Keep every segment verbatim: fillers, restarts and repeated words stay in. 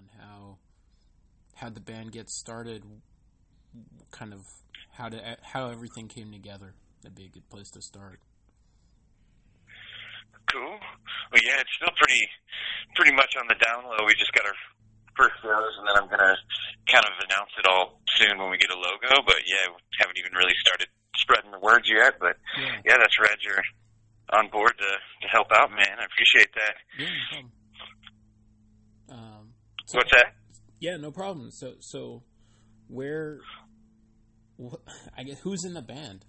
on how how the band gets started, kind of how to how everything came together. That'd be a good place to start. Cool. Well, yeah, it's still pretty pretty much on the down low. We just got our first shows, and then I'm gonna kind of announce it all soon when we get a logo. But yeah, we haven't even really started spreading the words yet. But yeah, yeah that's rad. You're on board to, to help out, man. I appreciate that. Yeah, no problem. Um, so, What's that? Yeah, no problem. So, so where? Wh- I guess who's in the band?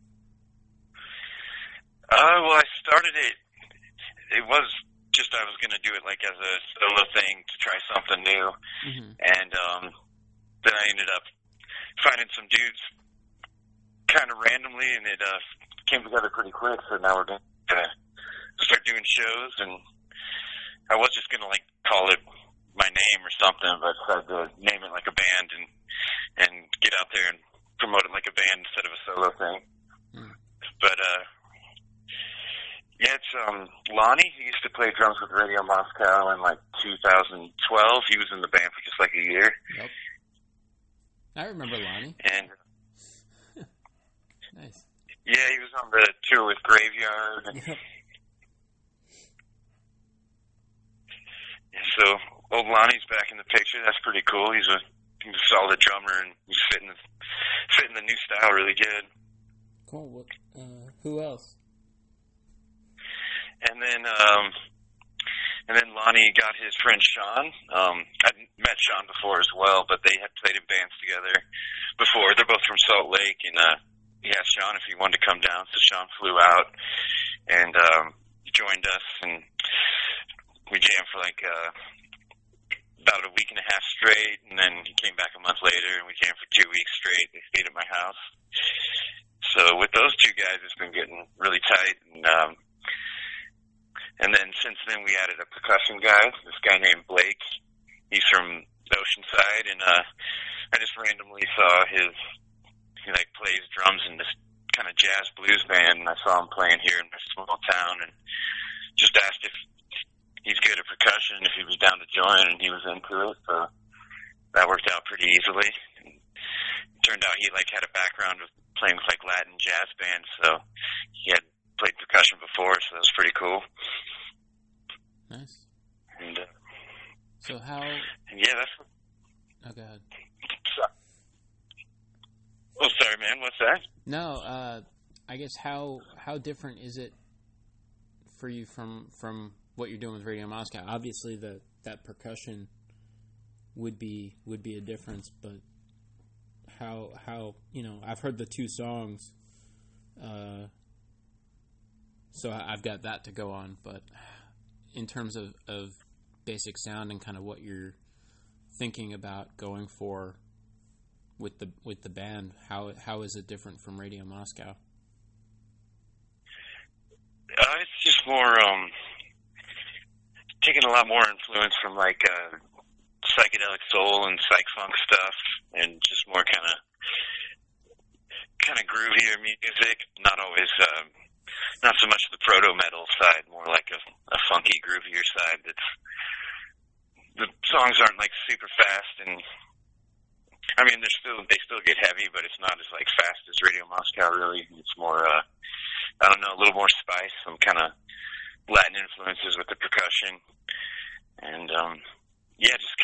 Uh, well, I started it. It was just I was gonna do it like as a solo thing to try something new, mm-hmm. and um, then I ended up finding some dudes kind of randomly, and it uh, came together pretty quick. So now we're gonna start doing shows, and I was just gonna like call it my name or something, but I decided to name it like a band and and get out there and promote it like a band instead of a solo thing. Mm. But uh. Yeah, it's um, Lonnie. He used to play drums with Radio Moscow in like two thousand twelve. He was in the band for just like a year. Yep. I remember Lonnie. And nice. Yeah, he was on the tour with Graveyard. Yep. So old Lonnie's back in the picture. That's pretty cool. He's a, he's a solid drummer, and he's fitting fitting the new style really good. Cool. What? Uh, who else? And then, um, and then Lonnie got his friend Sean. Um, I'd met Sean before as well, but they had played in bands together before. They're both from Salt Lake, and uh, he asked Sean if he wanted to come down. So Sean flew out and um, joined us, and we jammed for like uh, about a week and a half straight. And then he came back a month later, and we jammed for two weeks straight. They stayed at my house. So with those two guys, it's been getting really tight, and um, And then since then we added a percussion guy, this guy named Blake. He's from Oceanside, and uh, I just randomly saw his, he like plays drums in this kind of jazz blues band, and I saw him playing here in my small town, and just asked if he's good at percussion, if he'd be down to join, and he was into it, so that worked out pretty easily. And it turned out he like had a background with playing with like Latin jazz bands, so he had played percussion before, so that was pretty cool. Nice. And, uh, so how... And yeah, that's... Oh, go ahead. Oh, sorry, man. What's that? No, uh, I guess how how different is it for you from from what you're doing with Radio Moscow? Obviously, the that percussion would be would be a difference, but how how you know I've heard the two songs. Uh, So I've got that to go on, but in terms of, of basic sound and kind of what you're thinking about going for with the with the band, how how is it different from Radio Moscow? Uh, it's just more um, taking a lot more influence from like uh, psychedelic soul and psych funk stuff, and just more kind of kind of groovier music. Not always. Um, Not so much the proto-metal side, more like a, a funky, groovier side. That's the songs aren't like super fast, and I mean they're still they still get heavy, but it's not as like fast as Radio Moscow. Really, it's more uh, I don't know, a little more spice, some kind of Latin influences with the percussion, and um, yeah, just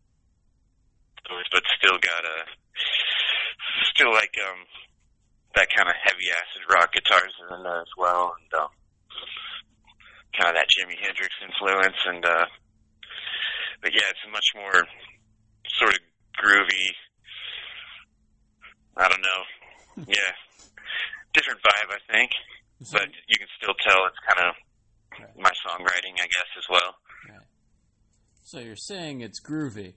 but still got a still like um. that kind of heavy acid rock guitars are in there as well, and um, kind of that Jimi Hendrix influence, and uh, but yeah, it's a much more sort of groovy, I don't know, yeah, different vibe, I think, but you can still tell it's kind of right. My songwriting, I guess, as well. Right. So you're saying it's groovy.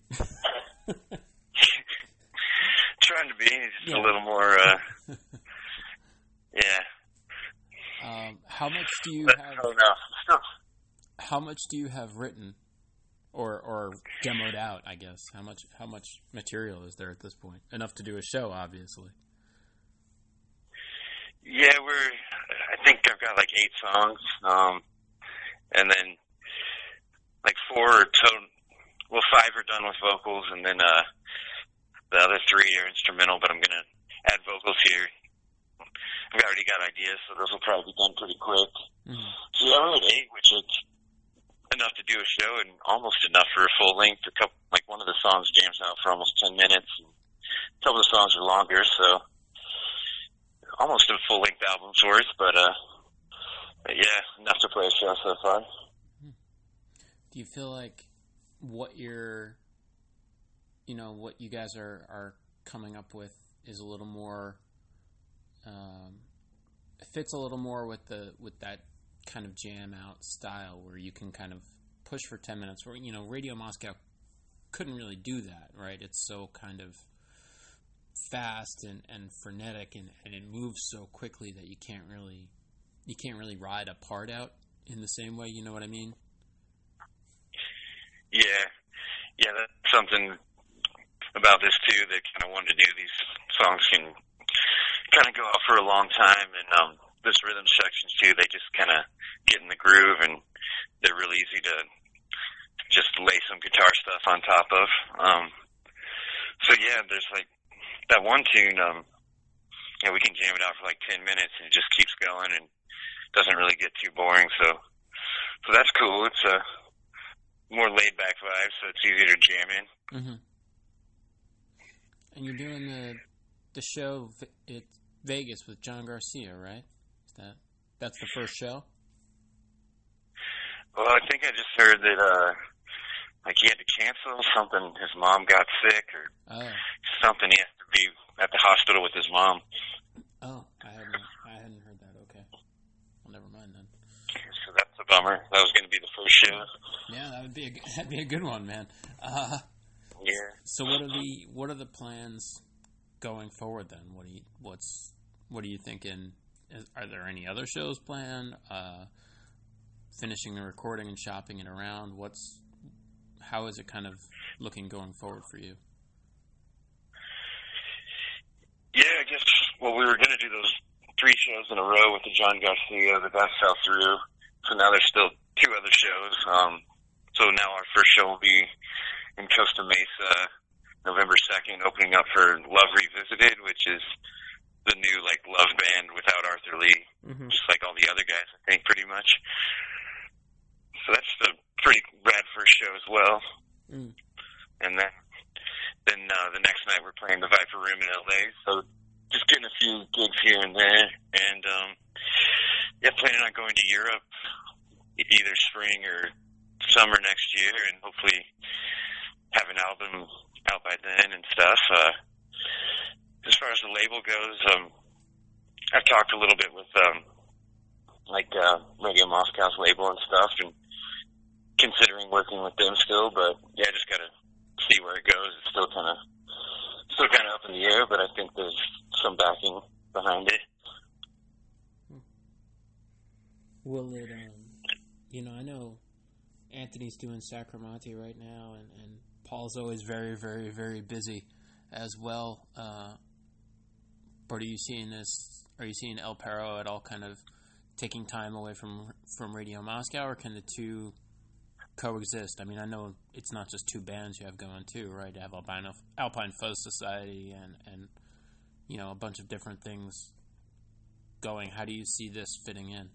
Trying to be just yeah. a little more, uh, yeah. Um, how much do you but, have? Oh, no. How much do you have written, or or demoed out? I guess how much how much material is there at this point? Enough to do a show, obviously. Yeah, we're. I think I've got like eight songs, um, and then like four are to- well, five are done with vocals, and then uh, the other three are instrumental. But I'm gonna add vocals here. I've already got ideas, so those will probably be done pretty quick. Mm-hmm. So yeah, we're at eight, which is enough to do a show, and almost enough for a full length. A couple, like one of the songs jams out for almost ten minutes. And a couple of the songs are longer, so almost a full length album's worth. But uh, but yeah, enough to play a show so far. Do you feel like what you're, you know, what you guys are, are coming up with is a little more, um, it fits a little more with the with that kind of jam out style where you can kind of push for ten minutes? Where, you know, Radio Moscow couldn't really do that, right? It's so kind of fast and, and frenetic, and, and it moves so quickly that you can't really you can't really ride a part out in the same way. You know what I mean? Yeah, yeah, that's something about this too that kind of wanted to do. These songs can kind of go out for a long time, and um, this rhythm sections too, they just kind of get in the groove, and they're really easy to just lay some guitar stuff on top of. Um, so yeah, there's like that one tune, um, you know, we can jam it out for like ten minutes, and it just keeps going and doesn't really get too boring. So, so that's cool. It's a more laid back vibe, so it's easier to jam in. Mm-hmm. And you're doing the the show at Vegas with John Garcia, right? Is that that's the first show? Well, I think I just heard that uh, like he had to cancel something. His mom got sick, or oh. something. He has to be at the hospital with his mom. Oh, I hadn't I hadn't heard that. Okay, well, never mind then. So that's a bummer. That was going to be the first show. Yeah, that would be a, that'd be a good one, man. Uh, yeah. So what are the what are the plans going forward then? What do you what's what are you thinking? Is, are there any other shows planned? Uh, finishing the recording and shopping it around. What's how is it kind of looking going forward for you? Yeah, I guess. Well, we were going to do those three shows in a row with the John Garcia, but that fell through. So now there's still two other shows. Um, so now our first show will be in Costa Mesa, November second, opening up for Love Revisited, which is the new, like, Love band without Arthur Lee, mm-hmm. just like all the other guys, I think, pretty much. So that's a pretty rad first show as well. Mm. And then then uh, the next night we're playing the Viper Room in L A, so just getting a few gigs here and there. And, um, yeah, planning on going to Europe either spring or summer next year, and hopefully have an album out by then and stuff. Uh, as far as the label goes, um, I've talked a little bit with, um, like, uh, Radio Moscow's label and stuff, and considering working with them still, but yeah, just gotta see where it goes. It's still kind of, still kind of up in the air, but I think there's some backing behind it. Will it, um, you know, I know Anthony's doing Sacramenti right now, and, and Paul's always very, very, very busy as well. Uh, but are you seeing this, are you seeing El Perro at all kind of taking time away from from Radio Moscow, or can the two coexist? I mean, I know it's not just two bands you have going too, right? You have Albino, Alpine Fuzz Society and, and, you know, a bunch of different things going. How do you see this fitting in?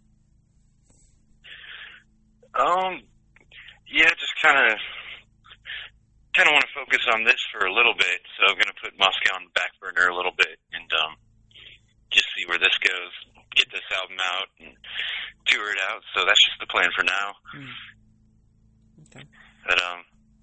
Um, yeah, just kind of, kind of want to focus on this for a little bit. So I'm going to put Moscow on the back burner a little bit and um, just see where this goes. Get this album out and tour it out. So that's just the plan for now. Mm. Okay. But um,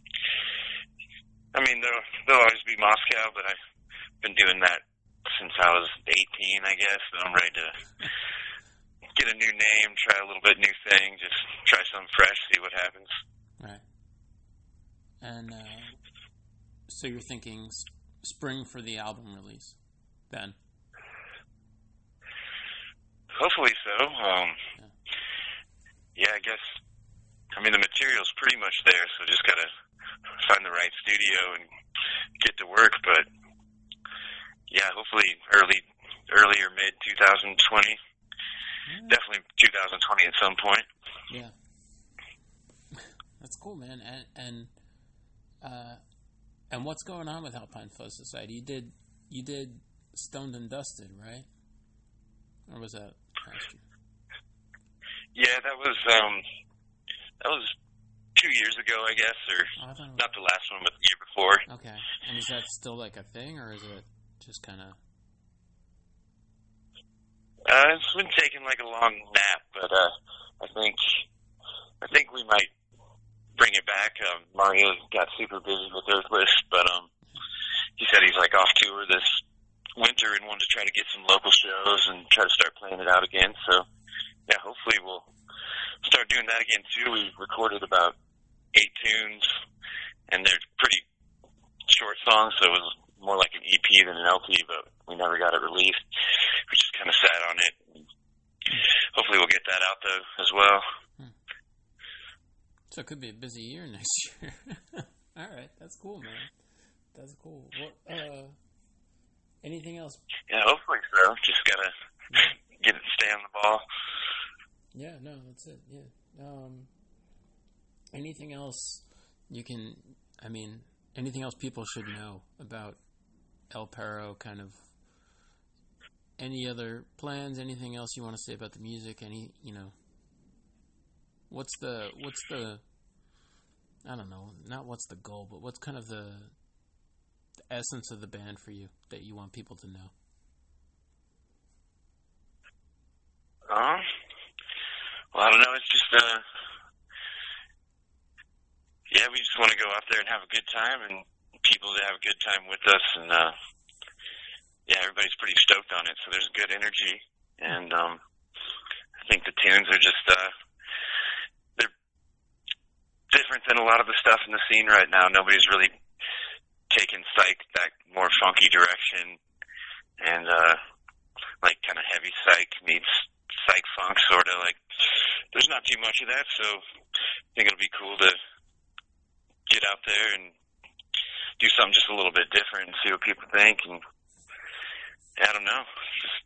I mean, there'll, there'll always be Moscow, but I've been doing that since I was eighteen, I guess. And I'm ready to get a new name, try a little bit new thing, just try something fresh, see what happens. Right. And uh, so you're thinking spring for the album release, then? Hopefully so. Um, yeah. yeah, I guess. I mean, the material's pretty much there, so just gotta find the right studio and get to work. But yeah, hopefully early, early or mid twenty twenty. Yeah. Definitely twenty twenty at some point. Yeah, that's cool, man. And, and Uh, and what's going on with Alpine Fuzz Society? You did you did Stoned and Dusted, right? Or was that last year? Yeah, that was um, that was two years ago, I guess, or oh, I not the last one, but the year before. Okay, and is that still like a thing, or is it just kind of? Uh, it's been taking like a long nap, but uh, I think I think we might bring it back. Um, Mario got super busy with Earthless, but um, he said he's like off tour this winter and wanted to try to get some local shows and try to start playing it out again. So yeah, hopefully we'll start doing that again too. We recorded about eight tunes, and they're pretty short songs, so it was more like an E P than an L P, but we never got it released. We just kind of sat on it. Hopefully we'll get that out, though, as well. Hmm. So it could be a busy year next year. All right, that's cool, man. That's cool. What, uh, anything else? Yeah, hopefully so. Just gotta get it, stay on the ball. Yeah, no, that's it. Yeah. Um, anything else you can, I mean, anything else people should know about El Perro, kind of any other plans, anything else you want to say about the music, any, you know, what's the, what's the, I don't know, not what's the goal, but what's kind of the, the essence of the band for you that you want people to know? Um, well, I don't know, it's just, uh, yeah, we just want to go out there and have a good time, and people to have a good time with us, and uh, yeah, everybody's pretty stoked on it. So there's good energy, and um, I think the tunes are just uh, they're different than a lot of the stuff in the scene right now. Nobody's really taken psych that more funky direction, and uh, like kind of heavy psych meets psych funk, sort of like. There's not too much of that, so I think it'll be cool to get out there and do something just a little bit different and see what people think. And I don't know. Just,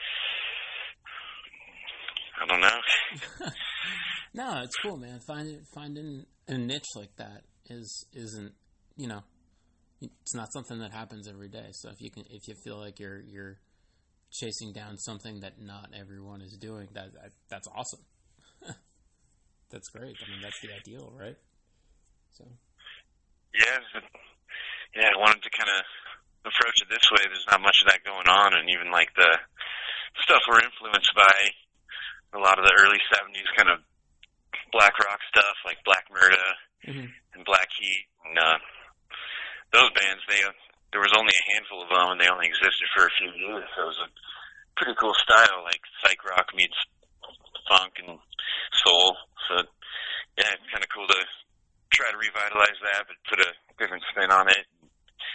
I don't know. No, it's cool, man. Finding finding a niche like that is isn't you know, it's not something that happens every day. So if you can, if you feel like you're you're chasing down something that not everyone is doing, that, that that's awesome. That's great. I mean, that's the ideal, right? So. Yeah, yeah. I wanted to kind of approach it this way. There's not much of that going on, and even like the stuff we're influenced by, a lot of the early seventies kind of black rock stuff, like Black Murda mm-hmm. and Black Heat, and uh, those bands. They there was only a handful of them, and they only existed for a few years. So it was a pretty cool style, like psych rock meets funk and soul. So yeah, it's kind of cool to try to revitalize that, but put a different spin on it,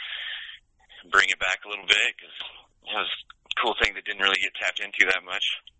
bring it back a little bit, because it was a cool thing that didn't really get tapped into that much.